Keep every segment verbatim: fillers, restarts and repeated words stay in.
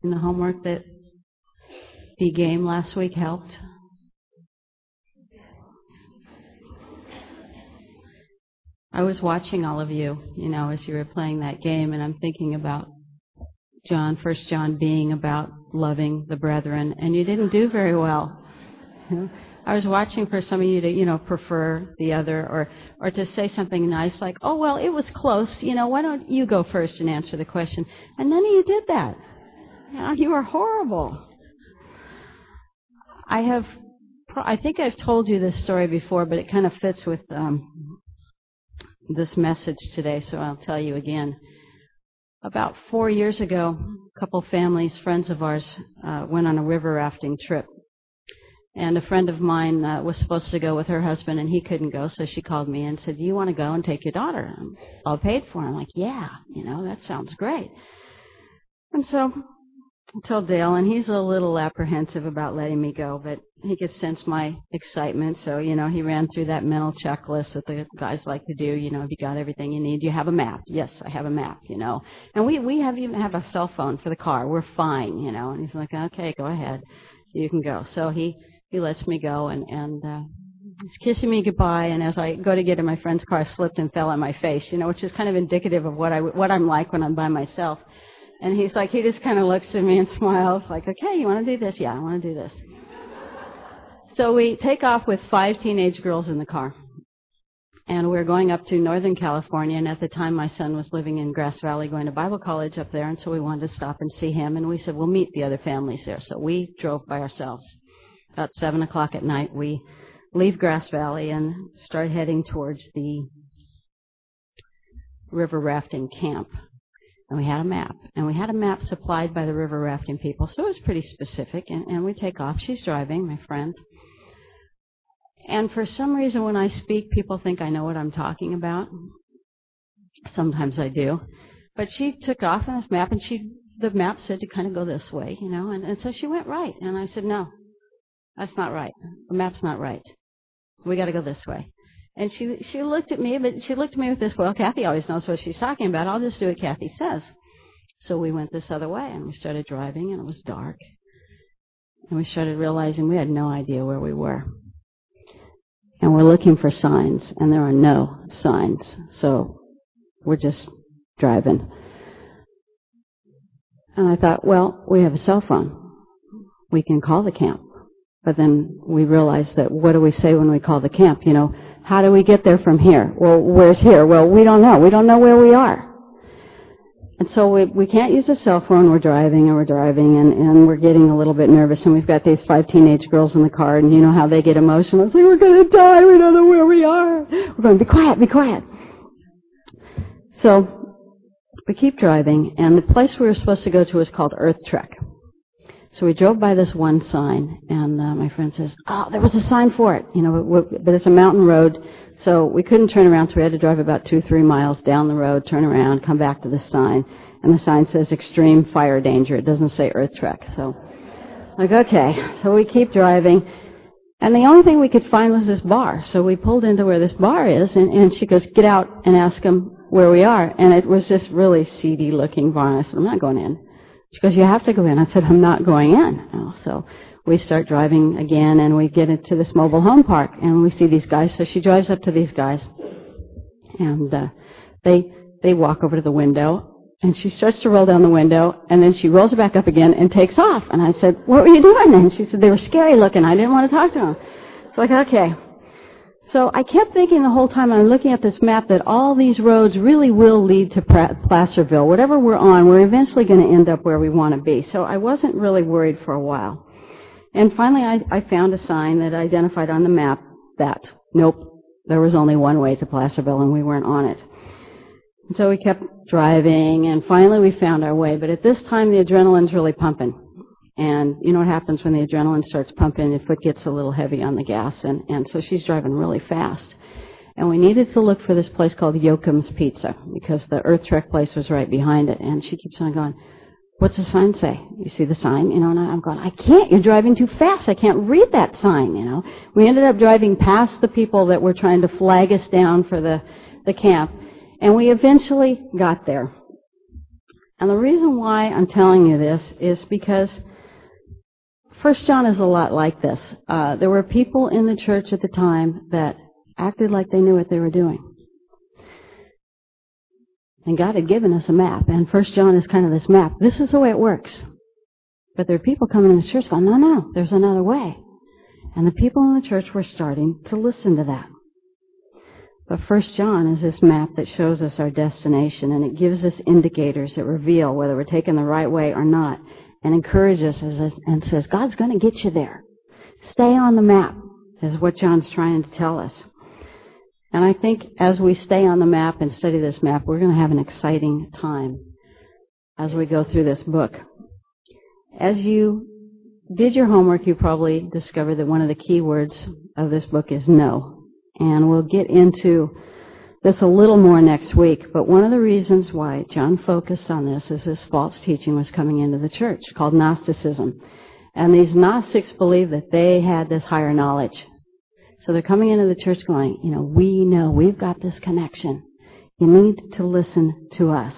in the homework that the game last week helped? I was watching all of you, you know, as you were playing that game, and I'm thinking about John, First John being about loving the brethren, and you didn't do very well. I was watching for some of you to, you know, prefer the other, or or to say something nice like, oh, well, it was close, you know, why don't you go first and answer the question? And none of you did that. You know, you were horrible. I have, I think I've told you this story before, but it kind of fits with um, this message today, so I'll tell you again. About four years ago, a couple families, friends of ours, uh, went on a river rafting trip. And a friend of mine uh, was supposed to go with her husband, and he couldn't go, so she called me and said, do you want to go and take your daughter? I'm all paid for. I'm like, yeah, you know, that sounds great. And so I told Dale, and he's a little apprehensive about letting me go, but he could sense my excitement. So, you know, he ran through that mental checklist that the guys like to do. You know, have you got everything you need? Do you have a map? Yes, I have a map, you know. And we, we have even have a cell phone for the car. We're fine, you know. And he's like, okay, go ahead. You can go. So he... He lets me go, and, and uh, he's kissing me goodbye, and as I go to get in my friend's car, I slipped and fell on my face, you know, which is kind of indicative of what, I, what I'm like when I'm by myself. And he's like, he just kind of looks at me and smiles, like, okay, you want to do this? Yeah, I want to do this. So we take off with five teenage girls in the car, and we're going up to Northern California, and at the time my son was living in Grass Valley going to Bible college up there, and so we wanted to stop and see him, and we said, we'll meet the other families there. So we drove by ourselves. About seven o'clock at night, we leave Grass Valley and start heading towards the river rafting camp. And we had a map. And we had a map supplied by the river rafting people, so it was pretty specific. And, and we take off. She's driving, my friend. And for some reason, when I speak, people think I know what I'm talking about. Sometimes I do. But she took off on this map, and she the map said to kind of go this way, you know. And, and so she went right. And I said, no. That's not right. The map's not right. We got to go this way. And she she looked at me, but she looked at me with this, well, Kathy always knows what she's talking about. I'll just do what Kathy says. So we went this other way, and we started driving, and it was dark. And we started realizing we had no idea where we were. And we're looking for signs, and there are no signs. So we're just driving. And I thought, well, we have a cell phone. We can call the camp. But then we realized that what do we say when we call the camp? You know, how do we get there from here? Well, where's here? Well, we don't know. We don't know where we are. And so we we can't use a cell phone. We're driving and we're driving and, and we're getting a little bit nervous. And we've got these five teenage girls in the car, and you know how they get emotional. It's like, we're going to die. We don't know where we are. We're going, be quiet, be quiet. So we keep driving, and the place we were supposed to go to is called Earth Trek. So we drove by this one sign, and uh, my friend says, oh, there was a sign for it, you know, but it's a mountain road, so we couldn't turn around, so we had to drive about two, three miles down the road, turn around, come back to the sign, and the sign says extreme fire danger. It doesn't say Earth Trek, so like, okay, so we keep driving, and the only thing we could find was this bar, so we pulled into where this bar is, and, and she goes, get out and ask them where we are, and it was this really seedy-looking bar, and I said, I'm not going in. She goes, you have to go in. I said, I'm not going in. Oh, so we start driving again, and we get into this mobile home park, and we see these guys. So she drives up to these guys, and uh, they they walk over to the window, and she starts to roll down the window, and then she rolls it back up again and takes off. And I said, what were you doing? And she said, they were scary looking. I didn't want to talk to them. It's like, okay. So I kept thinking the whole time I'm looking at this map that all these roads really will lead to Placerville. Whatever we're on, we're eventually going to end up where we want to be. So I wasn't really worried for a while. And finally I, I found a sign that identified on the map that, nope, there was only one way to Placerville and we weren't on it. And so we kept driving, and finally we found our way. But at this time the adrenaline's really pumping. And you know what happens when the adrenaline starts pumping? The foot gets a little heavy on the gas, and, and so she's driving really fast. And we needed to look for this place called Yoakum's Pizza, because the Earth Trek place was right behind it. And she keeps on going, what's the sign say? You see the sign? You know, and I'm going, I can't. You're driving too fast. I can't read that sign, you know. We ended up driving past the people that were trying to flag us down for the, the camp. And we eventually got there. And the reason why I'm telling you this is because First John is a lot like this. Uh, there were people in the church at the time that acted like they knew what they were doing. And God had given us a map, and First John is kind of this map. This is the way it works. But there are people coming in the church going, no, no, there's another way. And the people in the church were starting to listen to that. But First John is this map that shows us our destination, and it gives us indicators that reveal whether we're taking the right way or not, and encourages us and says, God's going to get you there. Stay on the map, is what John's trying to tell us. And I think as we stay on the map and study this map, we're going to have an exciting time as we go through this book. As you did your homework, you probably discovered that one of the key words of this book is no. And we'll get into this a little more next week. But one of the reasons why John focused on this is this false teaching was coming into the church called Gnosticism. And these Gnostics believed that they had this higher knowledge. So they're coming into the church going, you know, we know, we've got this connection. You need to listen to us.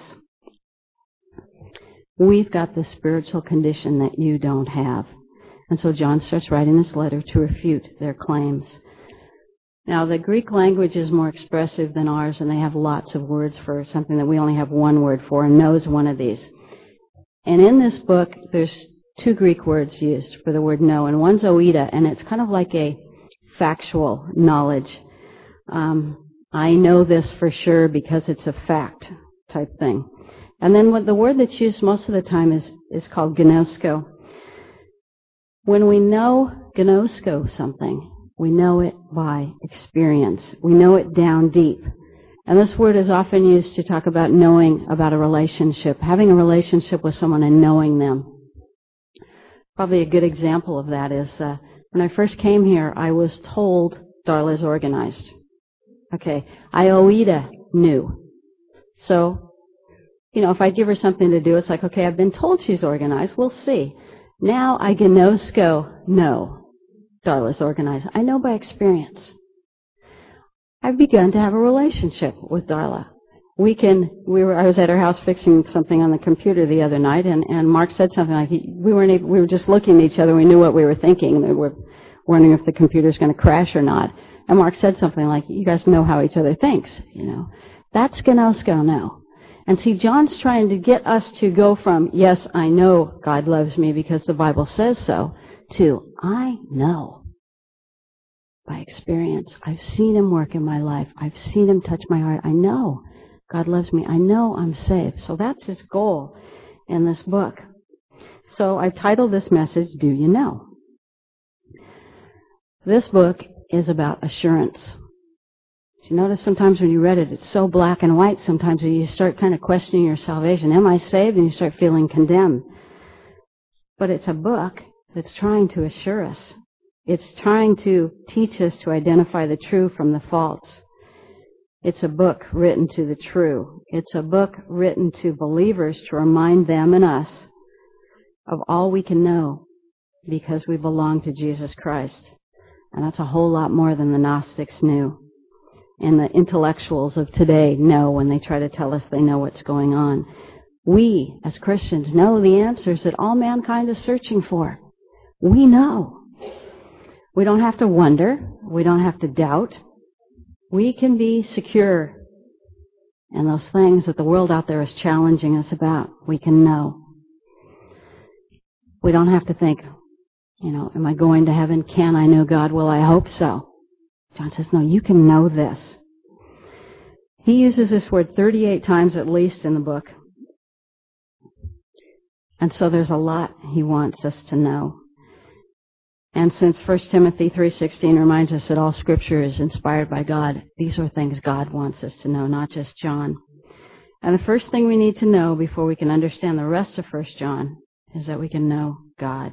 We've got this spiritual condition that you don't have. And so John starts writing this letter to refute their claims. Now, the Greek language is more expressive than ours, and they have lots of words for something that we only have one word for, and no is one of these. And in this book, there's two Greek words used for the word no, and one's oida, and it's kind of like a factual knowledge. Um, I know this for sure because it's a fact type thing. And then what the word that's used most of the time is, is called gnosko. When we know gnosko something, we know it by experience. We know it down deep. And this word is often used to talk about knowing about a relationship, having a relationship with someone and knowing them. Probably a good example of that is uh, when I first came here, I was told Darla's organized. Okay, I oida knew. So, you know, if I give her something to do, it's like, okay, I've been told she's organized. We'll see. Now I gnosko know. Darla's organized. I know by experience. I've begun to have a relationship with Darla. We can, we were, I was at her house fixing something on the computer the other night, and, and Mark said something like, he, we weren't able, we were just looking at each other, we knew what we were thinking, and we were wondering if the computer's going to crash or not. And Mark said something like, you guys know how each other thinks, you know. That's gnosko now. And see, John's trying to get us to go from, yes, I know God loves me because the Bible says so, to, I know by experience. I've seen Him work in my life. I've seen Him touch my heart. I know God loves me. I know I'm saved. So that's His goal in this book. So I titled this message, Do You Know? This book is about assurance. You notice sometimes when you read it, it's so black and white sometimes that you start kind of questioning your salvation. Am I saved? And you start feeling condemned. But it's a book that's trying to assure us. It's trying to teach us to identify the true from the false. It's a book written to the true. It's a book written to believers to remind them and us of all we can know because we belong to Jesus Christ. And that's a whole lot more than the Gnostics knew. And the intellectuals of today know when they try to tell us they know what's going on. We, as Christians, know the answers that all mankind is searching for. We know. We don't have to wonder. We don't have to doubt. We can be secure in those things that the world out there is challenging us about. We can know. We don't have to think, you know, am I going to heaven? Can I know God? Well, I hope so. John says, no, you can know this. He uses this word thirty-eight times at least in the book. And so there's a lot he wants us to know. And since First Timothy three sixteen reminds us that all Scripture is inspired by God, these are things God wants us to know, not just John. And the first thing we need to know before we can understand the rest of First John is that we can know God.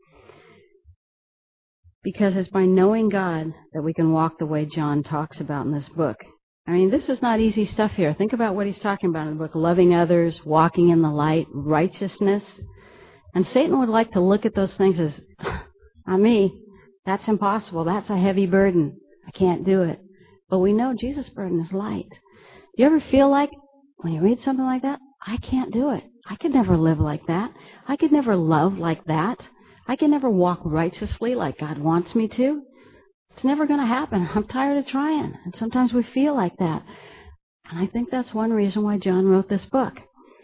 Because it's by knowing God that we can walk the way John talks about in this book. I mean, this is not easy stuff here. Think about what he's talking about in the book. Loving others, walking in the light, righteousness. And Satan would like to look at those things as, on me, that's impossible. That's a heavy burden. I can't do it. But we know Jesus' burden is light. Do you ever feel like, when you read something like that, I can't do it. I could never live like that. I could never love like that. I can never walk righteously like God wants me to. It's never going to happen. I'm tired of trying. And sometimes we feel like that. And I think that's one reason why John wrote this book.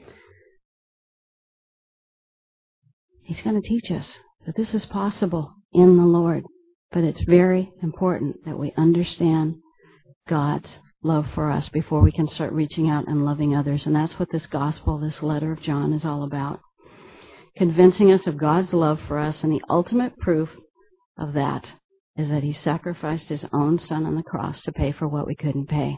He's going to teach us that this is possible in the Lord. But it's very important that we understand God's love for us before we can start reaching out and loving others. And that's what this gospel, this letter of John is all about. Convincing us of God's love for us, and the ultimate proof of that is that He sacrificed His own Son on the cross to pay for what we couldn't pay.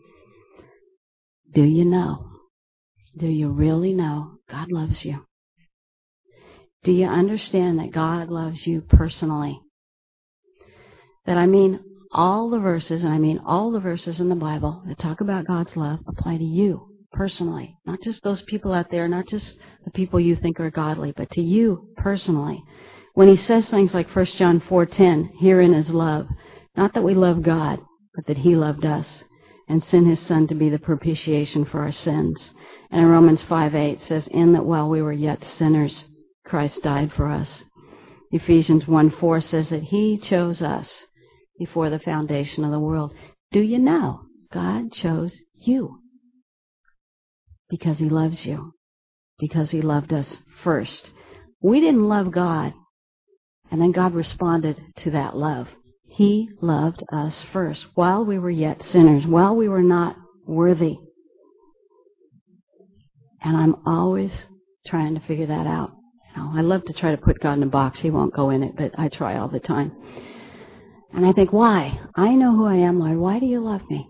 Do you know? Do you really know God loves you? Do you understand that God loves you personally? That I mean all the verses, and I mean all the verses in the Bible that talk about God's love apply to you personally. Not just those people out there, not just the people you think are godly, but to you personally. When He says things like First John four ten, herein is love. Not that we love God, but that He loved us and sent His Son to be the propitiation for our sins. And in Romans five eight says, in that while we were yet sinners, Christ died for us. Ephesians one four says that He chose us before the foundation of the world. Do you know God chose you? Because He loves you. Because He loved us first. We didn't love God, and then God responded to that love. He loved us first, while we were yet sinners, while we were not worthy. And I'm always trying to figure that out. You know, I love to try to put God in a box. He won't go in it, but I try all the time. And I think, why? I know who I am, Lord. Why do you love me?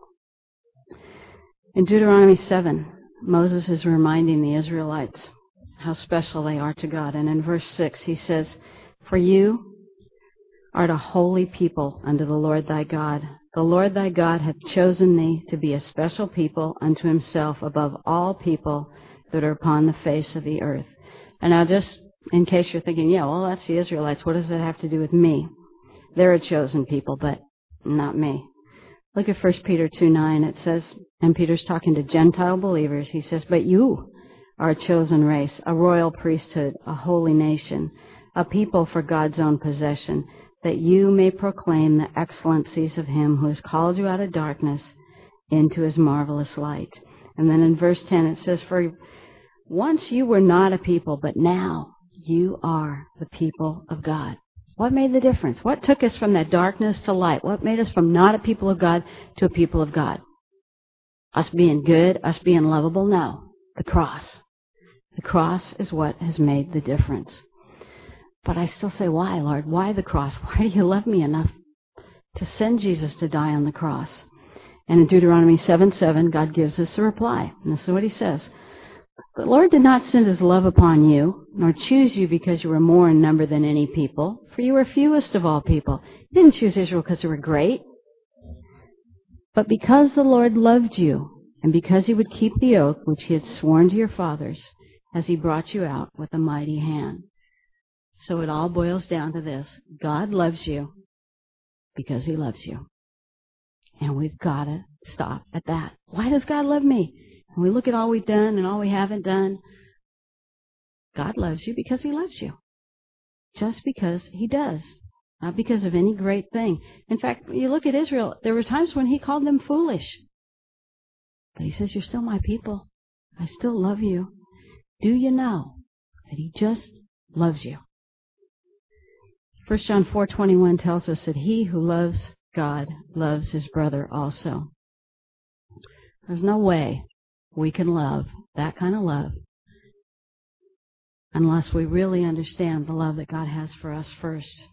In Deuteronomy seven, Moses is reminding the Israelites how special they are to God. And in verse six, he says, for you art a holy people unto the Lord thy God. The Lord thy God hath chosen thee to be a special people unto Himself above all people that are upon the face of the earth. And now just in case you're thinking, yeah, well, that's the Israelites. What does that have to do with me? They're a chosen people, but not me. Look at First Peter two nine. It says, and Peter's talking to Gentile believers. He says, but you are a chosen race, a royal priesthood, a holy nation, a people for God's own possession, that you may proclaim the excellencies of Him who has called you out of darkness into His marvelous light. And then in verse ten it says, for once you were not a people, but now you are the people of God. What made the difference? What took us from that darkness to light? What made us from not a people of God to a people of God? Us being good, us being lovable? No. The cross. The cross is what has made the difference. But I still say, why, Lord? Why the cross? Why do you love me enough to send Jesus to die on the cross? And in Deuteronomy seven seven, God gives us a reply. And this is what He says. The Lord did not send His love upon you, nor choose you because you were more in number than any people, for you were fewest of all people. He didn't choose Israel because they were great, but because the Lord loved you, and because He would keep the oath which He had sworn to your fathers, as He brought you out with a mighty hand. So it all boils down to this. God loves you because He loves you. And we've got to stop at that. Why does God love me? And we look at all we've done and all we haven't done. God loves you because He loves you. Just because He does. Not because of any great thing. In fact, you look at Israel, there were times when He called them foolish. But He says, you're still my people. I still love you. Do you know that He just loves you? First John four twenty-one tells us that he who loves God loves his brother also. There's no way we can love that kind of love unless we really understand the love that God has for us first.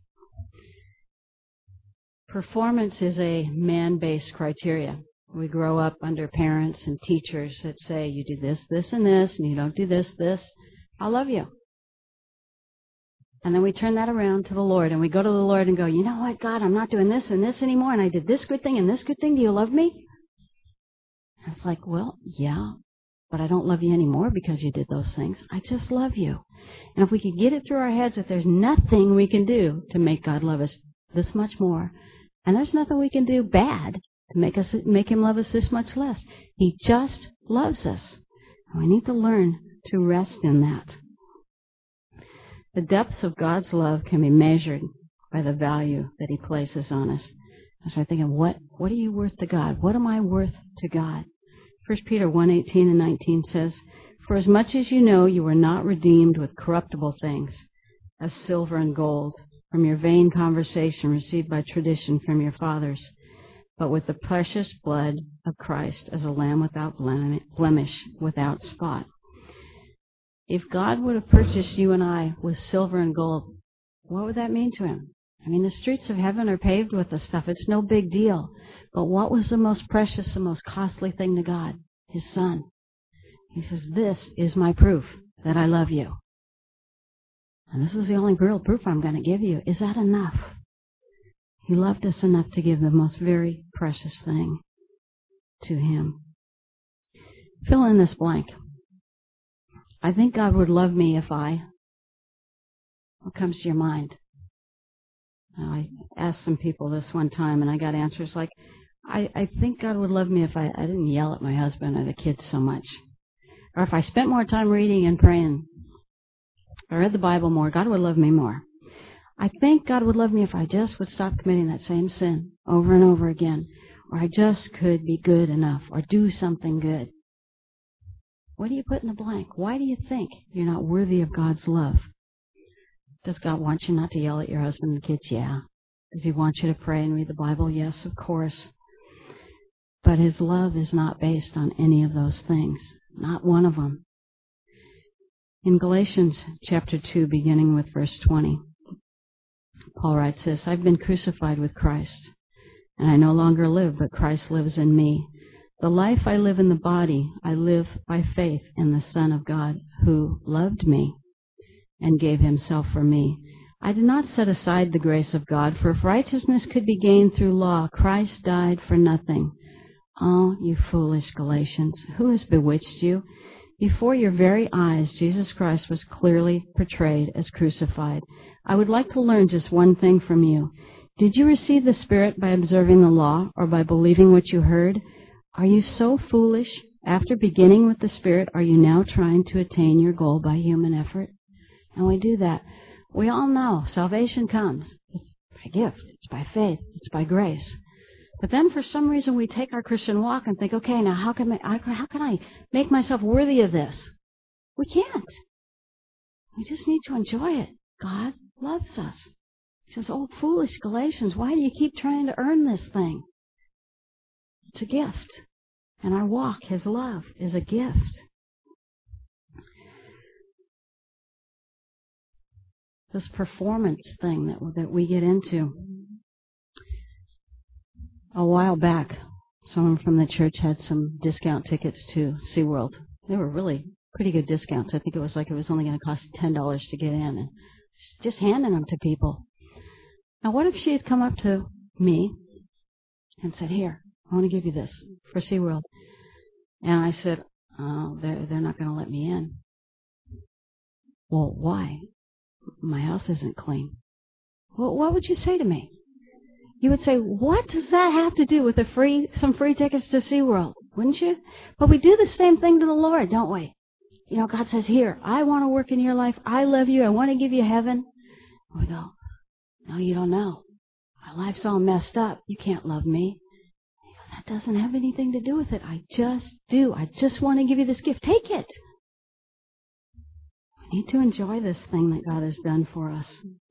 Performance is a man-based criteria. We grow up under parents and teachers that say, you do this, this, and this, and you don't do this, this. I love you. And then we turn that around to the Lord, and we go to the Lord and go, you know what, God, I'm not doing this and this anymore, and I did this good thing and this good thing. Do you love me? And it's like, well, yeah, but I don't love you anymore because you did those things. I just love you. And if we could get it through our heads that there's nothing we can do to make God love us this much more, and there's nothing we can do bad to make us make Him love us this much less. He just loves us. And we need to learn to rest in that. The depths of God's love can be measured by the value that He places on us. I started thinking, what, what are you worth to God? What am I worth to God? First Peter one eighteen and nineteen says, "For as much as you know you were not redeemed with corruptible things, as silver and gold, from your vain conversation received by tradition from your fathers, but with the precious blood of Christ as a lamb without blemish, without spot." If God would have purchased you and I with silver and gold, what would that mean to Him? I mean, the streets of heaven are paved with this stuff. It's no big deal. But what was the most precious, the most costly thing to God? His Son. He says, "This is my proof that I love you. And this is the only real proof I'm going to give you." Is that enough? He loved us enough to give the most very precious thing to Him. Fill in this blank. I think God would love me if I... What comes to your mind? Now, I asked some people this one time, and I got answers like, I, I think God would love me if I, I didn't yell at my husband or the kids so much. Or if I spent more time reading and praying. I read the Bible more. God would love me more. I think God would love me if I just would stop committing that same sin over and over again. Or I just could be good enough or do something good. What do you put in the blank? Why do you think you're not worthy of God's love? Does God want you not to yell at your husband and kids? Yeah. Does He want you to pray and read the Bible? Yes, of course. But His love is not based on any of those things. Not one of them. In Galatians chapter two, beginning with verse twenty, Paul writes this, "I've been crucified with Christ, and I no longer live, but Christ lives in me. The life I live in the body, I live by faith in the Son of God, who loved me and gave Himself for me. I did not set aside the grace of God, for if righteousness could be gained through law, Christ died for nothing. Oh, you foolish Galatians, who has bewitched you? Before your very eyes, Jesus Christ was clearly portrayed as crucified. I would like to learn just one thing from you. Did you receive the Spirit by observing the law or by believing what you heard? Are you so foolish? After beginning with the Spirit, are you now trying to attain your goal by human effort?" And we do that. We all know salvation comes. It's by gift. It's by faith. It's by grace. But then for some reason we take our Christian walk and think, okay, now how can I, how can I make myself worthy of this? We can't. We just need to enjoy it. God loves us. He says, "Oh, foolish Galatians, why do you keep trying to earn this thing?" It's a gift. And our walk, His love, is a gift. This performance thing that, that we get into. A while back, someone from the church had some discount tickets to SeaWorld. They were really pretty good discounts. I think it was like it was only going to cost ten dollars to get in. And just handing them to people. Now, what if she had come up to me and said, "Here, I want to give you this for SeaWorld." And I said, "Oh, they're, they're not going to let me in." "Well, why? My house isn't clean." Well, what would you say to me? You would say, "What does that have to do with a free, some free tickets to SeaWorld?" Wouldn't you? But we do the same thing to the Lord, don't we? You know, God says, "Here, I want to work in your life. I love you. I want to give you heaven." And we go, "No, you don't know. My life's all messed up. You can't love me." That doesn't have anything to do with it. I just do. I just want to give you this gift. Take it. We need to enjoy this thing that God has done for us.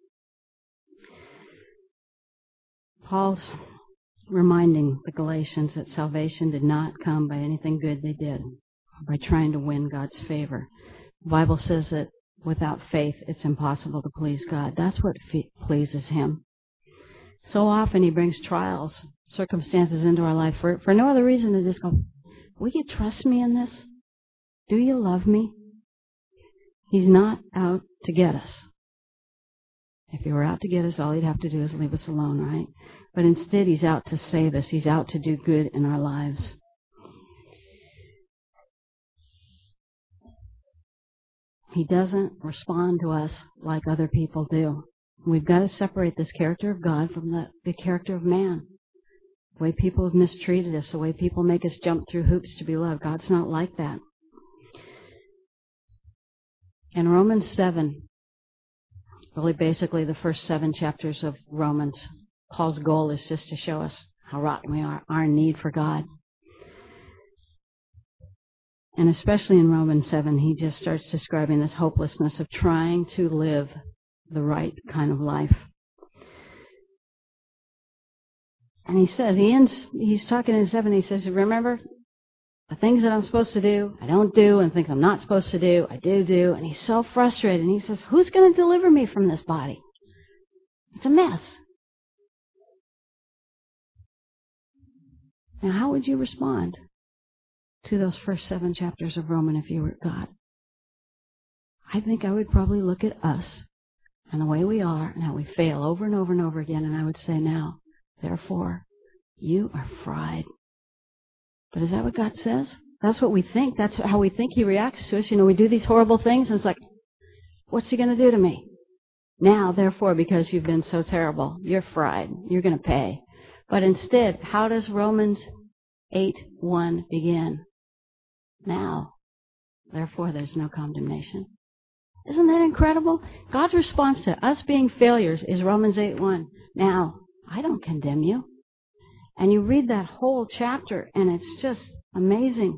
Paul's reminding the Galatians that salvation did not come by anything good they did, by trying to win God's favor. The Bible says that without faith, it's impossible to please God. That's what fe- pleases Him. So often He brings trials, circumstances into our life for, for no other reason than just go, "Will you trust me in this? Do you love me?" He's not out to get us. If He were out to get us, all He'd have to do is leave us alone, right? But instead, He's out to save us. He's out to do good in our lives. He doesn't respond to us like other people do. We've got to separate this character of God from the, the character of man. The way people have mistreated us, the way people make us jump through hoops to be loved. God's not like that. In Romans seven, really basically the first seven chapters of Romans, Paul's goal is just to show us how rotten we are, our need for God. And especially in Romans seven, he just starts describing this hopelessness of trying to live the right kind of life. And he says, he ends, he's talking in seven, he says, remember, the things that I'm supposed to do, I don't do, and things I'm not supposed to do, I do do. And he's so frustrated. And he says, who's going to deliver me from this body? It's a mess. Now, how would you respond to those first seven chapters of Romans if you were God? I think I would probably look at us and the way we are and how we fail over and over and over again, and I would say, now, therefore, you are fried. But is that what God says? That's what we think. That's how we think he reacts to us. You know, we do these horrible things, and it's like, what's he going to do to me? Now, therefore, because you've been so terrible, you're fried. You're going to pay. But instead, how does Romans eight one begin? Now, therefore, there's no condemnation. Isn't that incredible? God's response to us being failures is Romans eight one. Now, I don't condemn you. And you read that whole chapter, and it's just amazing.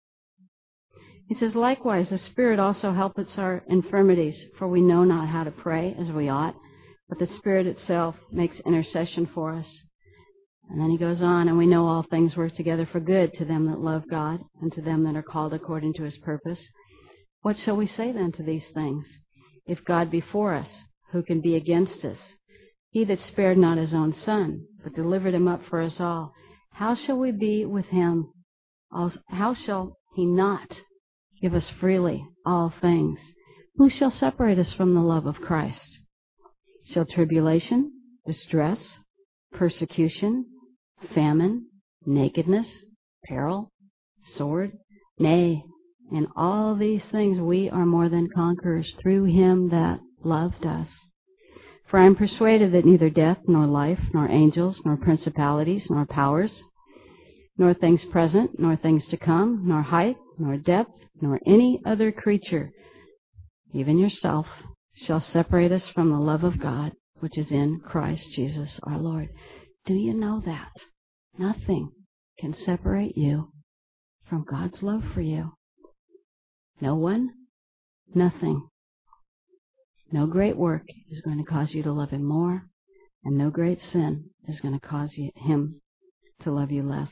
He says, likewise, the Spirit also helpeth our infirmities, for we know not how to pray as we ought, but the Spirit itself makes intercession for us. And then he goes on, and we know all things work together for good to them that love God, and to them that are called according to his purpose. What shall we say then to these things? If God be for us, who can be against us? He that spared not his own Son, but delivered him up for us all, how shall we be with him? How shall he not give us freely all things? Who shall separate us from the love of Christ? Shall tribulation, distress, persecution, famine, nakedness, peril, sword? Nay, in all these things we are more than conquerors through him that loved us. For I am persuaded that neither death, nor life, nor angels, nor principalities, nor powers, nor things present, nor things to come, nor height, nor depth, nor any other creature, even yourself, shall separate us from the love of God, which is in Christ Jesus our Lord. Do you know that? Nothing can separate you from God's love for you. No one, nothing. No great work is going to cause you to love him more, and no great sin is going to cause you, him to love you less.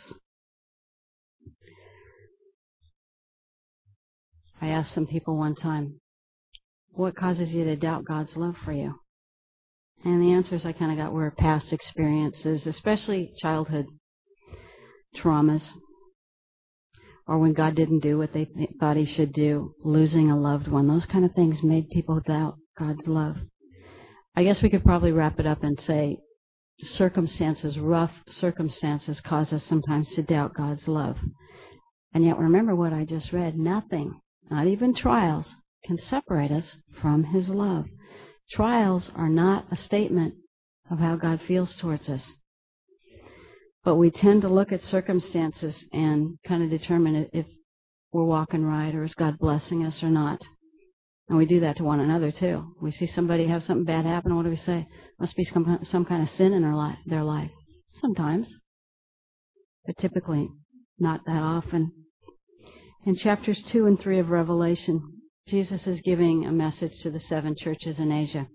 I asked some people one time, what causes you to doubt God's love for you? And the answers I kind of got were past experiences, especially childhood traumas, or when God didn't do what they th- thought he should do, losing a loved one. Those kind of things made people doubt God's love. I guess we could probably wrap it up and say circumstances, rough circumstances, cause us sometimes to doubt God's love. And yet remember what I just read. Nothing, not even trials, can separate us from his love. Trials are not a statement of how God feels towards us. But we tend to look at circumstances and kind of determine if we're walking right or is God blessing us or not. And we do that to one another too. We see somebody have something bad happen, and what do we say? Must be some, some kind of sin in their life, their life. Sometimes. But typically not that often. In chapters two and three of Revelation, Jesus is giving a message to the seven churches in Asia.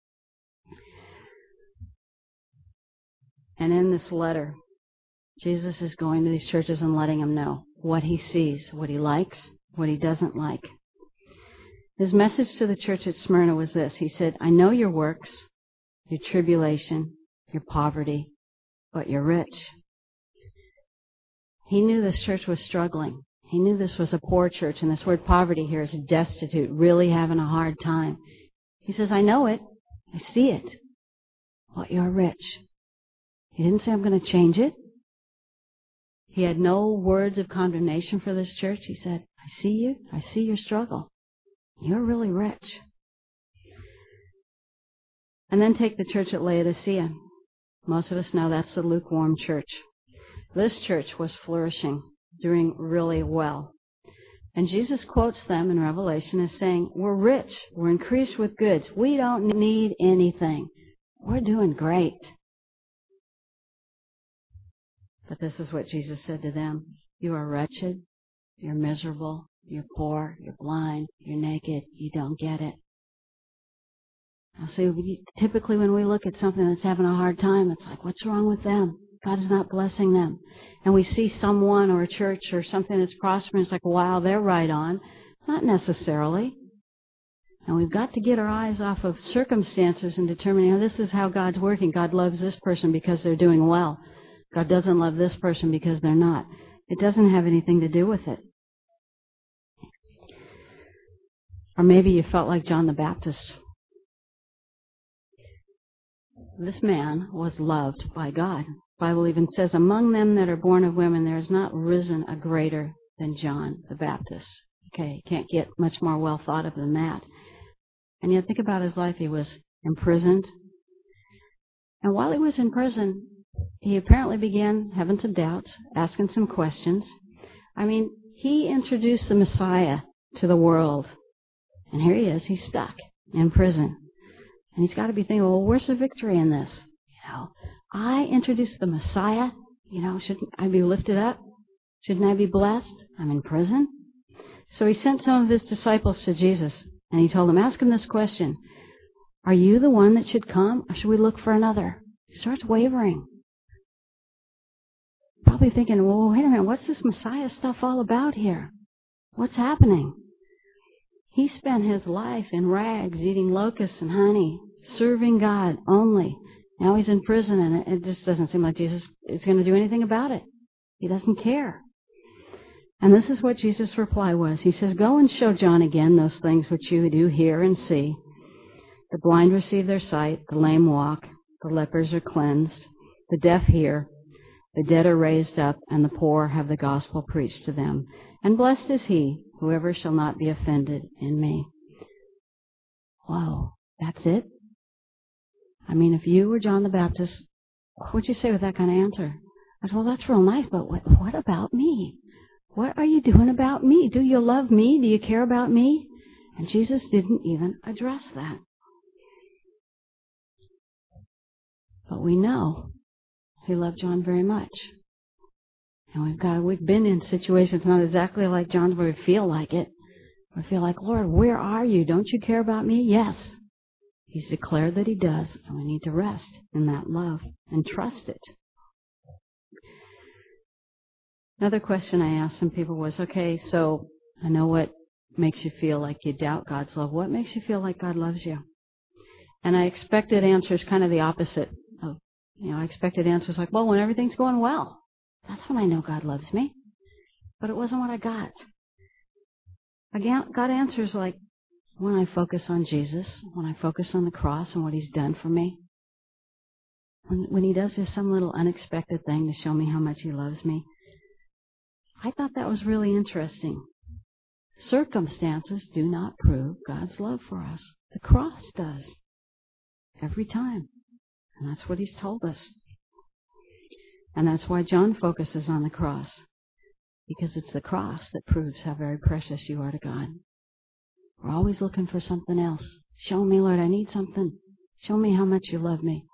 And in this letter, Jesus is going to these churches and letting them know what he sees, what he likes, what he doesn't like. His message to the church at Smyrna was this. He said, I know your works, your tribulation, your poverty, but you're rich. He knew this church was struggling. He knew this was a poor church, and this word poverty here is destitute, really having a hard time. He says, I know it. I see it. But you're rich. He didn't say, I'm going to change it. He had no words of condemnation for this church. He said, I see you. I see your struggle. You're really rich. And then take the church at Laodicea. Most of us know that's the lukewarm church. This church was flourishing, doing really well. And Jesus quotes them in Revelation as saying, we're rich, we're increased with goods, we don't need anything. We're doing great. But this is what Jesus said to them. You are wretched, you're miserable, you're poor, you're blind, you're naked, you don't get it. Now see, typically when we look at something that's having a hard time, it's like, what's wrong with them? God is not blessing them. And we see someone or a church or something that's prospering, it's like, wow, they're right on. Not necessarily. And we've got to get our eyes off of circumstances and determining, oh, this is how God's working. God loves this person because they're doing well. God doesn't love this person because they're not. It doesn't have anything to do with it. Or maybe you felt like John the Baptist. This man was loved by God. The Bible even says, among them that are born of women, there has not risen a greater than John the Baptist. Okay, can't get much more well thought of than that. And yet think about his life. He was imprisoned. And while he was in prison, he apparently began having some doubts, asking some questions. I mean, he introduced the Messiah to the world. And here he is, he's stuck in prison. And he's got to be thinking, well, where's the victory in this? You know, I introduced the Messiah. You know, shouldn't I be lifted up? Shouldn't I be blessed? I'm in prison. So he sent some of his disciples to Jesus, and he told them, ask him this question. Are you the one that should come, or should we look for another? He starts wavering. Probably thinking, well, wait a minute, what's this Messiah stuff all about here? What's happening? He spent his life in rags, eating locusts and honey, serving God only. Now he's in prison, and it just doesn't seem like Jesus is going to do anything about it. He doesn't care. And this is what Jesus' reply was. He says, go and show John again those things which you do hear and see. The blind receive their sight, the lame walk, the lepers are cleansed, the deaf hear, the dead are raised up, and the poor have the gospel preached to them. And blessed is he, whoever shall not be offended in me. Whoa, that's it? I mean, if you were John the Baptist, what would you say with that kind of answer? I said, well, that's real nice, but what, what about me? What are you doing about me? Do you love me? Do you care about me? And Jesus didn't even address that. But we know he loved John very much. And we've got, we've been in situations not exactly like John's where we feel like it. We feel like, Lord, where are you? Don't you care about me? Yes. He's declared that he does, and we need to rest in that love and trust it. Another question I asked some people was, okay, so I know what makes you feel like you doubt God's love. What makes you feel like God loves you? And I expected answers kind of the opposite of, you know, I expected answers like, well, when everything's going well, that's when I know God loves me. But it wasn't what I got. I got answers like, when I focus on Jesus, when I focus on the cross and what he's done for me, when, when he does just some little unexpected thing to show me how much he loves me, I thought that was really interesting. Circumstances do not prove God's love for us. The cross does. Every time. And that's what he's told us. And that's why John focuses on the cross. Because it's the cross that proves how very precious you are to God. We're always looking for something else. Show me, Lord, I need something. Show me how much you love me.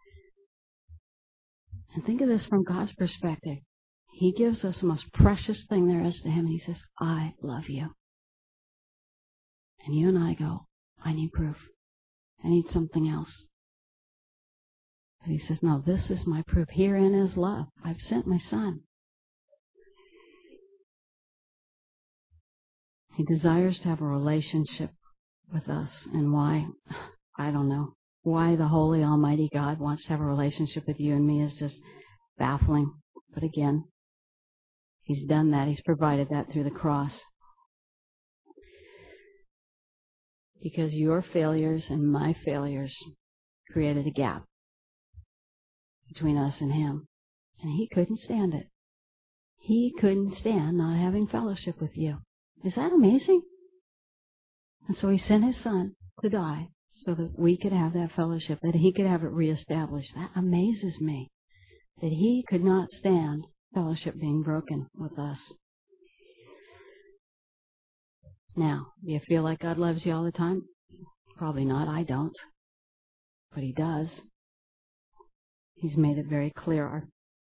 And think of this from God's perspective. He gives us the most precious thing there is to him. And he says, I love you. And you and I go, I need proof. I need something else. And he says, no, this is my proof. Herein is love. I've sent my son. He desires to have a relationship with us. And why? I don't know. Why the Holy Almighty God wants to have a relationship with you and me is just baffling. But again, he's done that. He's provided that through the cross. Because your failures and my failures created a gap between us and him. And he couldn't stand it. He couldn't stand not having fellowship with you. Is that amazing? And so he sent his son to die so that we could have that fellowship, that he could have it reestablished. That amazes me, that he could not stand fellowship being broken with us. Now, do you feel like God loves you all the time? Probably not. I don't. But He does. He's made it very clear. Our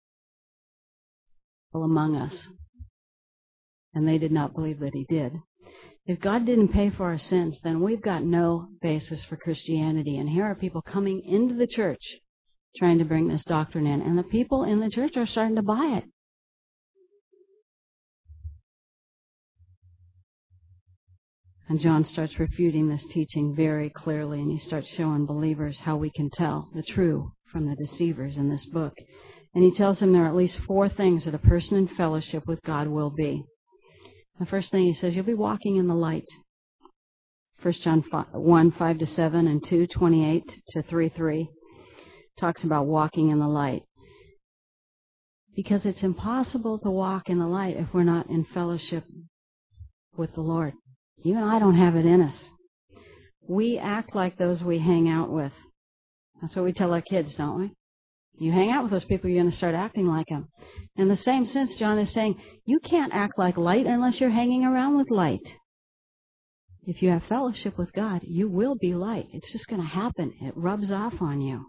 people among us. And they did not believe that He did. If God didn't pay for our sins, then we've got no basis for Christianity. And here are people coming into the church trying to bring this doctrine in. And the people in the church are starting to buy it. And John starts refuting this teaching very clearly, and he starts showing believers how we can tell the true from the deceivers in this book. And he tells them there are at least four things that a person in fellowship with God will be. The first thing he says, you'll be walking in the light. First John one, five to seven, and two, twenty-eight to three, three talks about walking in the light. Because it's impossible to walk in the light if we're not in fellowship with the Lord. You and I don't have it in us. We act like those we hang out with. That's what we tell our kids, don't we? You hang out with those people, you're going to start acting like them. In the same sense, John is saying, you can't act like light unless you're hanging around with light. If you have fellowship with God, you will be light. It's just going to happen. It rubs off on you.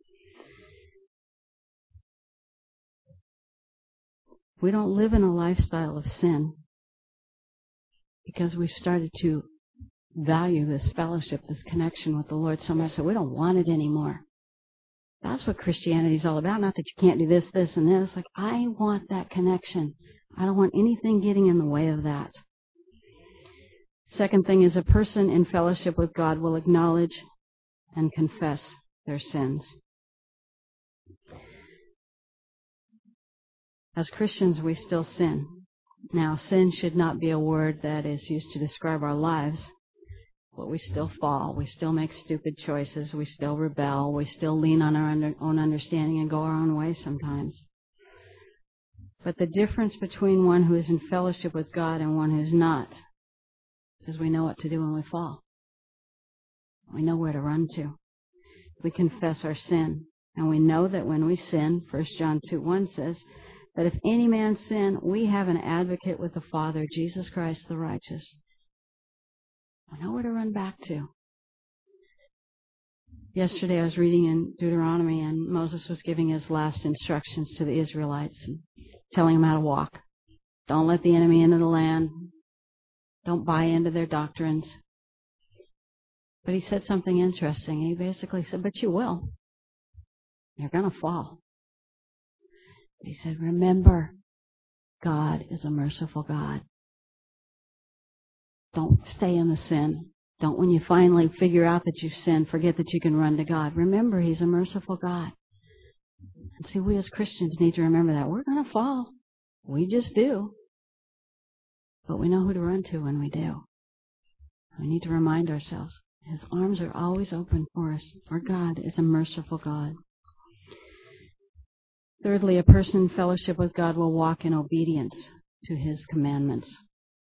We don't live in a lifestyle of sin because we've started to value this fellowship, this connection with the Lord so much that we don't want it anymore. That's what Christianity is all about. Not that you can't do this, this, and this. Like, I want that connection. I don't want anything getting in the way of that. Second thing is a person in fellowship with God will acknowledge and confess their sins. As Christians, we still sin. Now, sin should not be a word that is used to describe our lives, but we still fall. We still make stupid choices. We still rebel. We still lean on our under, own understanding and go our own way sometimes. But the difference between one who is in fellowship with God and one who's not is we know what to do when we fall. We know where to run to. We confess our sin. And we know that when we sin, First John two one says, that if any man sin, we have an advocate with the Father, Jesus Christ the righteous. I know where to run back to. Yesterday I was reading in Deuteronomy, and Moses was giving his last instructions to the Israelites, and telling them how to walk. Don't let the enemy into the land. Don't buy into their doctrines. But he said something interesting. He basically said, but you will. You're going to fall. He said, remember, God is a merciful God. Don't stay in the sin. Don't, when you finally figure out that you've sinned, forget that you can run to God. Remember, He's a merciful God. And see, we as Christians need to remember that. We're going to fall. We just do. But we know who to run to when we do. We need to remind ourselves, His arms are always open for us. Our God is a merciful God. Thirdly, a person in fellowship with God will walk in obedience to His commandments.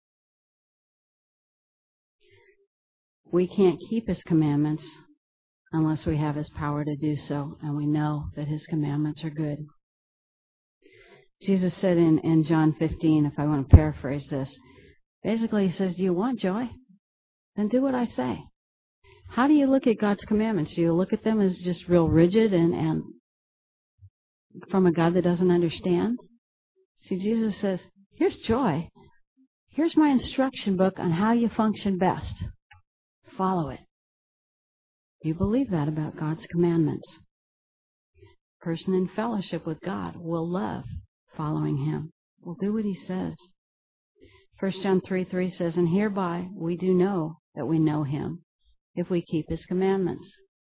We can't keep His commandments unless we have His power to do so, and we know that His commandments are good. Jesus said in, in John fifteen, if I want to paraphrase this, basically He says, do you want joy? Then do what I say. How do you look at God's commandments? Do you look at them as just real rigid and, and from a God that doesn't understand? See, Jesus says, here's joy. Here's my instruction book on how you function best. Follow it. You believe that about God's commandments. A person in fellowship with God will love following Him. Will do what He says. First John three three says, and hereby we do know that we know Him, if we keep His commandments.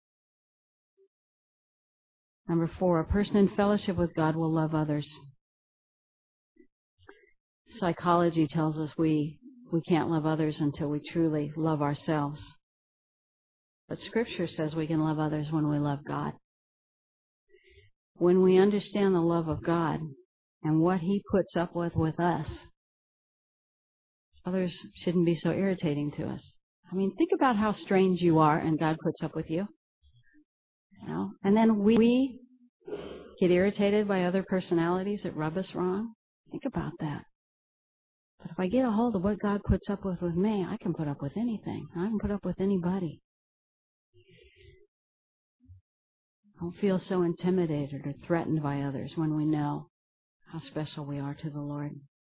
Number four, a person in fellowship with God will love others. Psychology tells us we, we can't love others until we truly love ourselves. But Scripture says we can love others when we love God. When we understand the love of God and what He puts up with with us, others shouldn't be so irritating to us. I mean, think about how strange you are and God puts up with you. You know? And then we get irritated by other personalities that rub us wrong. Think about that. But if I get a hold of what God puts up with with me, I can put up with anything. I can put up with anybody. Don't feel so intimidated or threatened by others when we know how special we are to the Lord.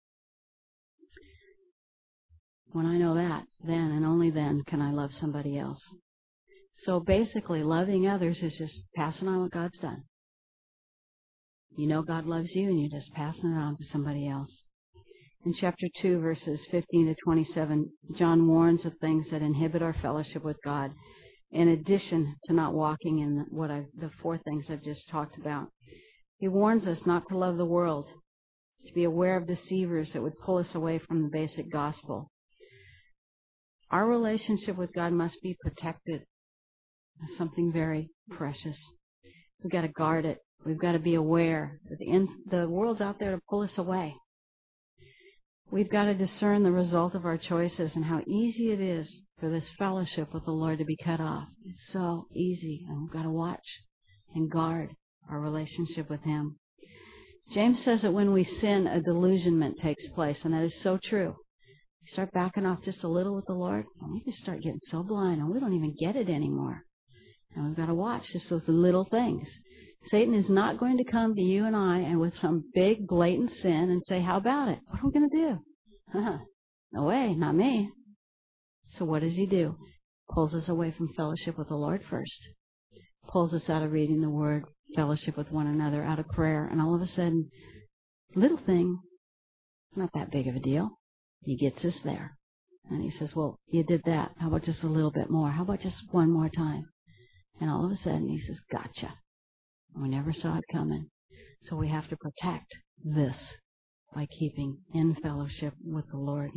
When I know that, then and only then can I love somebody else. So basically, loving others is just passing on what God's done. You know God loves you, and you're just passing it on to somebody else. In chapter two, verses fifteen to twenty-seven, John warns of things that inhibit our fellowship with God, in addition to not walking in what I, the four things I've just talked about. He warns us not to love the world, to be aware of deceivers that would pull us away from the basic gospel. Our relationship with God must be protected as something very precious. We've got to guard it. We've got to be aware that the, in, the world's out there to pull us away. We've got to discern the result of our choices and how easy it is for this fellowship with the Lord to be cut off. It's so easy, and we've got to watch and guard our relationship with Him. James says that when we sin, a delusionment takes place, and that is so true. We start backing off just a little with the Lord, and we just start getting so blind, and we don't even get it anymore. And we've got to watch just those little things. Satan is not going to come to you and I and with some big, blatant sin and say, how about it? What are we going to do? No way, not me. So what does he do? Pulls us away from fellowship with the Lord first. Pulls us out of reading the Word, fellowship with one another, out of prayer. And all of a sudden, little thing, not that big of a deal. He gets us there. And he says, well, you did that. How about just a little bit more? How about just one more time? And all of a sudden, he says, gotcha. We never saw it coming. So we have to protect this by keeping in fellowship with the Lord.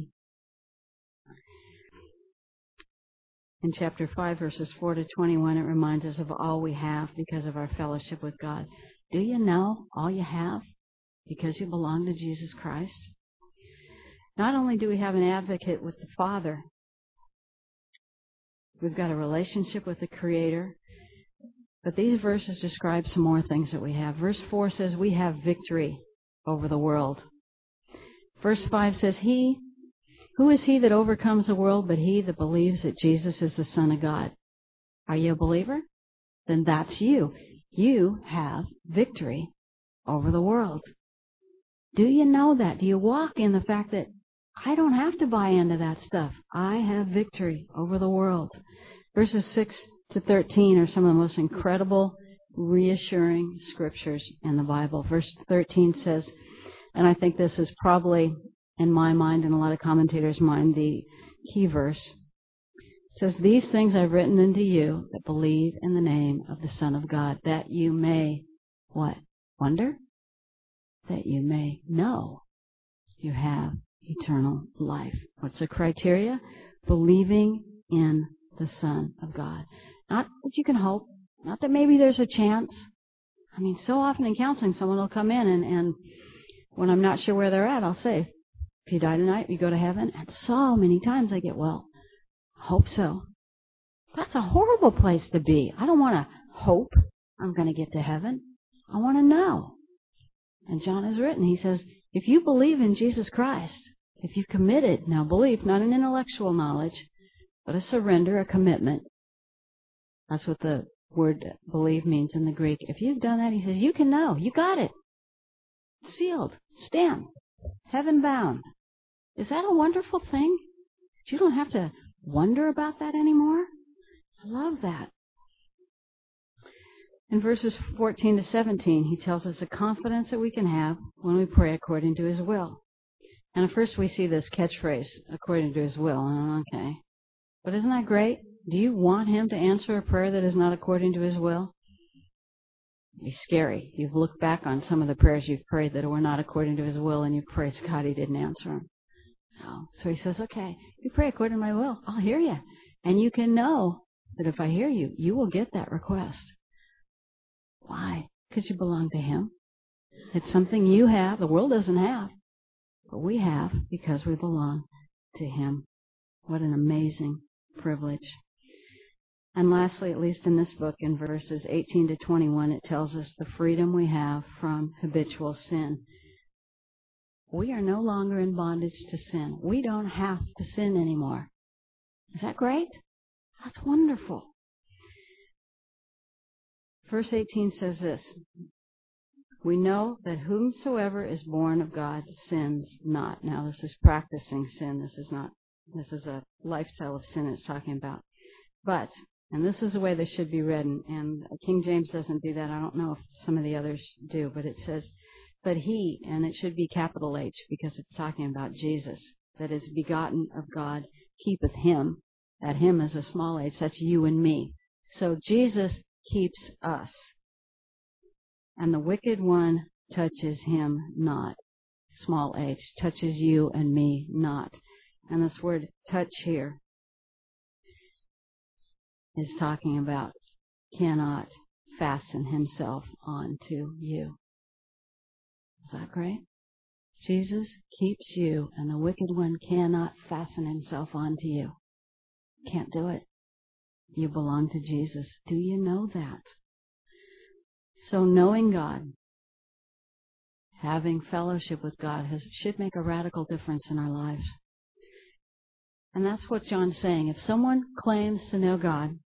In chapter five, verses four to twenty-one, it reminds us of all we have because of our fellowship with God. Do you know all you have because you belong to Jesus Christ? Not only do we have an advocate with the Father, we've got a relationship with the Creator. But these verses describe some more things that we have. Verse four says we have victory over the world. Verse five says, He, who is he that overcomes the world but he that believes that Jesus is the Son of God? Are you a believer? Then that's you. You have victory over the world. Do you know that? Do you walk in the fact that I don't have to buy into that stuff? I have victory over the world. Verses six to thirteen are some of the most incredible, reassuring scriptures in the Bible. Verse thirteen says, and I think this is probably, in my mind and a lot of commentators' mind, the key verse. It says, these things I've written unto you that believe in the name of the Son of God, that you may, what? Wonder? That you may know you have eternal life. What's the criteria? Believing in the Son of God. Not that you can hope, not that maybe there's a chance. I mean, so often in counseling, someone will come in and, and when I'm not sure where they're at, I'll say, if you die tonight, you go to heaven. And so many times I get, well, hope so. That's a horrible place to be. I don't want to hope I'm going to get to heaven. I want to know. And John has written, he says, if you believe in Jesus Christ, if you've committed, now belief, not an intellectual knowledge, but a surrender, a commitment. That's what the word believe means in the Greek. If you've done that, he says, you can know. You got it. Sealed. Stamped. Heaven bound. Is that a wonderful thing? You don't have to wonder about that anymore? I love that. In verses fourteen to seventeen, he tells us the confidence that we can have when we pray according to his will. And at first we see this catchphrase, according to his will. Oh, okay. But isn't that great? Do you want him to answer a prayer that is not according to his will? It'd be scary. You've looked back on some of the prayers you've prayed that were not according to his will, and you praise God he didn't answer them. No. So he says, okay, you pray according to my will. I'll hear you. And you can know that if I hear you, you will get that request. Why? Because you belong to him. It's something you have, the world doesn't have, but we have because we belong to him. What an amazing privilege. And lastly, at least in this book, in verses eighteen to twenty-one, it tells us the freedom we have from habitual sin. We are no longer in bondage to sin. We don't have to sin anymore. Is that great? That's wonderful. Verse eighteen says this, we know that whomsoever is born of God sins not. Now this is practicing sin. This is not, this is a lifestyle of sin it's talking about. But, and this is the way they should be read, and, and King James doesn't do that. I don't know if some of the others do, but it says, but he, and it should be capital H because it's talking about Jesus, that is begotten of God, keepeth him. That him is a small h, that's you and me. So Jesus keeps us. And the wicked one touches him not. Small h, touches you and me not. And this word touch here is talking about cannot fasten himself onto you. Is that great? Jesus keeps you, and the wicked one cannot fasten himself onto you. Can't do it. You belong to Jesus. Do you know that? So knowing God, having fellowship with God, has, should make a radical difference in our lives. And that's what John's saying. If someone claims to know God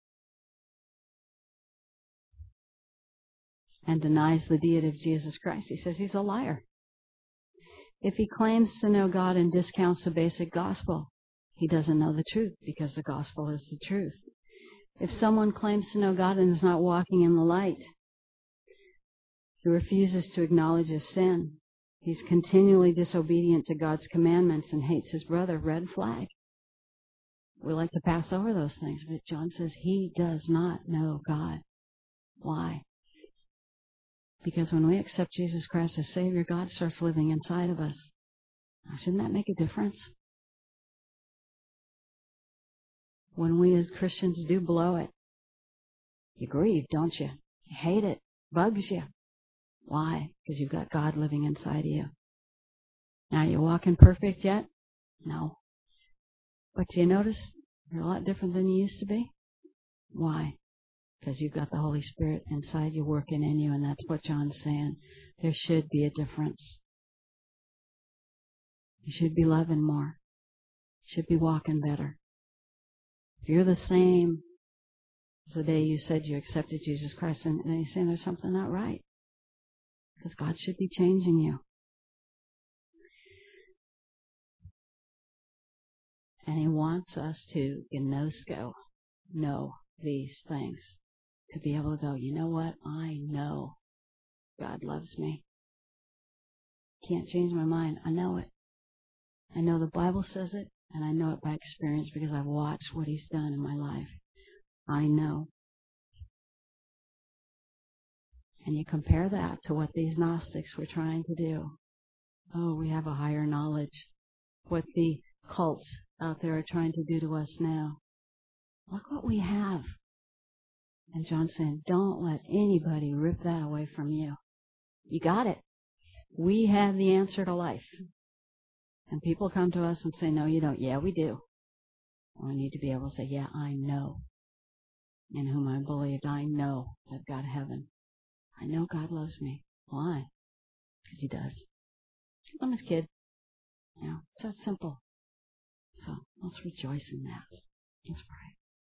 and denies the deity of Jesus Christ, he says he's a liar. If he claims to know God and discounts the basic gospel, he doesn't know the truth because the gospel is the truth. If someone claims to know God and is not walking in the light, he refuses to acknowledge his sin. He's continually disobedient to God's commandments and hates his brother. Red flag. We like to pass over those things, but John says he does not know God. Why? Because when we accept Jesus Christ as Savior, God starts living inside of us. Now, shouldn't that make a difference? When we as Christians do blow it, you grieve, don't you? You hate it. Bugs you. Why? Because you've got God living inside of you. Now, you walking perfect yet? No. But you notice you're a lot different than you used to be? Why? Because you've got the Holy Spirit inside you working in you, and that's what John's saying. There should be a difference. You should be loving more. You should be walking better. If you're the same as the day you said you accepted Jesus Christ, and then you're saying there's something not right. Because God should be changing you. And he wants us to, in no-sco, know these things. To be able to go, you know what? I know God loves me. Can't change my mind. I know it. I know the Bible says it, and I know it by experience because I've watched what he's done in my life. I know. And you compare that to what these Gnostics were trying to do. Oh, we have a higher knowledge. What the cults out there are trying to do to us now. Look what we have. And John's saying, don't let anybody rip that away from you. You got it. We have the answer to life. And people come to us and say, no, you don't. Yeah, we do. We need to be able to say, yeah, I know in whom I believed. I know I've got heaven. I know God loves me. Why? Because he does. I'm his kid. You know, it's that simple. So let's rejoice in that. Let's pray.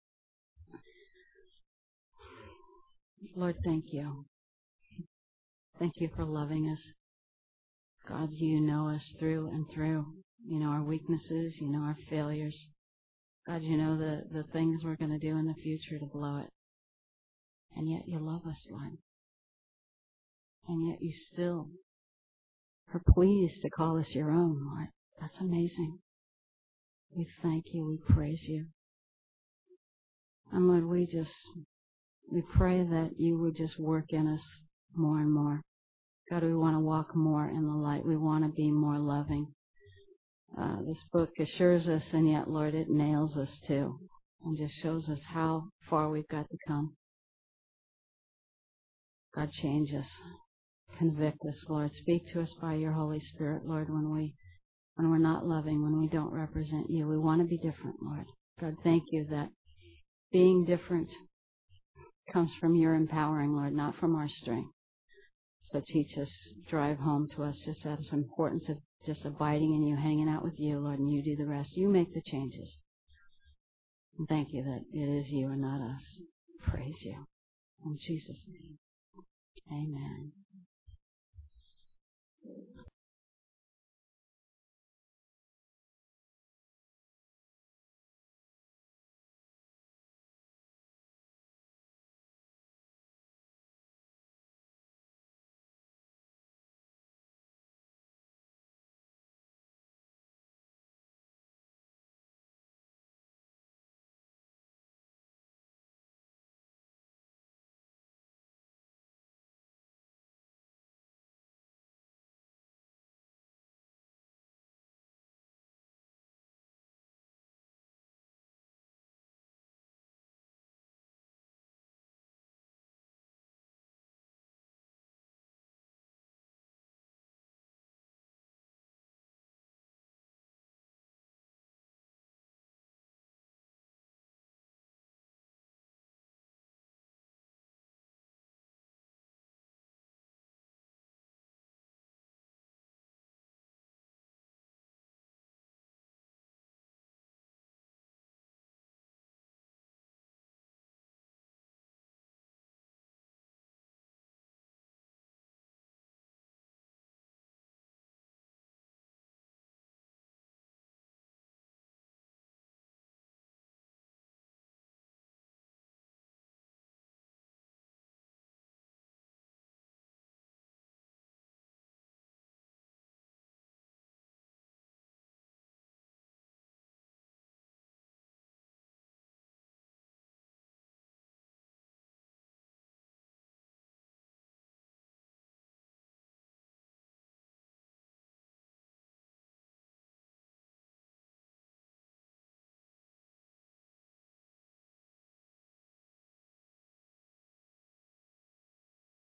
Lord, thank you. Thank you for loving us. God, you know us through and through. You know our weaknesses. You know our failures. God, you know the, the things we're going to do in the future to blow it. And yet you love us, Lord. And yet you still are pleased to call us your own, Lord. That's amazing. We thank you. We praise you. And Lord, we just, we pray that you would just work in us more and more. God, we want to walk more in the light. We want to be more loving. Uh, this book assures us, and yet, Lord, it nails us too, and just shows us how far we've got to come. God, change us. Convict us, Lord. Speak to us by your Holy Spirit, Lord, when, we, when we're not loving, when we don't represent you. We want to be different, Lord. God, thank you that being different comes from your empowering, Lord, not from our strength. So teach us, drive home to us just that importance of just abiding in you, hanging out with you, Lord, and you do the rest. You make the changes. And thank you that it is you and not us. Praise you. In Jesus' name. Amen.